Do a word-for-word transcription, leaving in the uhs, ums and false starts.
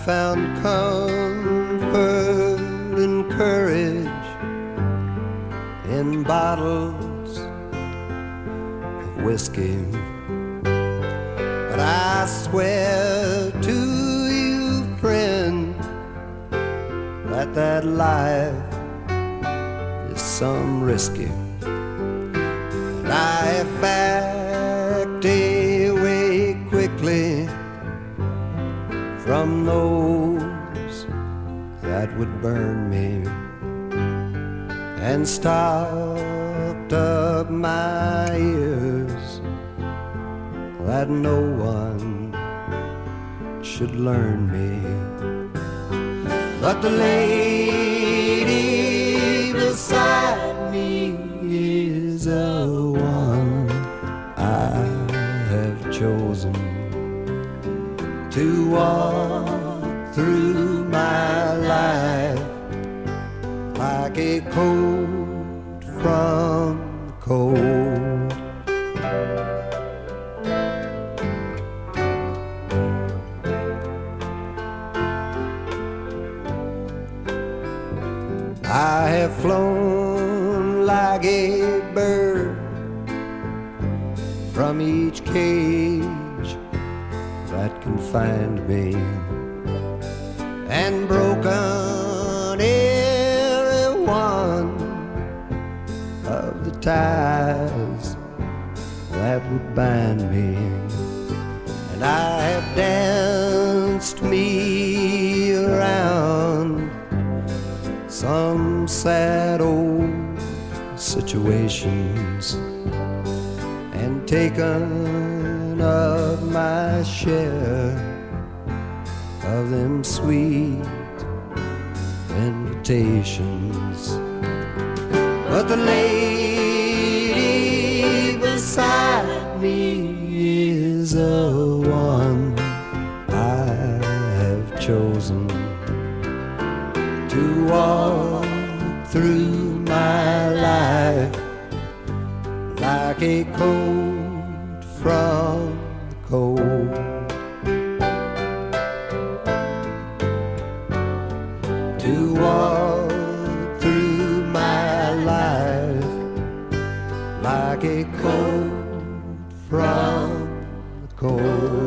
found comfort and courage in bottles of whiskey. But I swear to you, friend, that that life is some risky. And I backed away quickly from those that would burn me, and stopped up my ears that no one should learn me. But the lady beside me is the one I have chosen to walk through my life like a coat from the cold. I have flown like a bird from each cage that confined me, and broken every one of the ties that would bind me. And I have danced me around some sad old situations, and taken up my share of them sweet invitations. But the lady beside me is the one I have chosen to walk through my life like a coat from the cold. To walk through my life like a coat from the cold.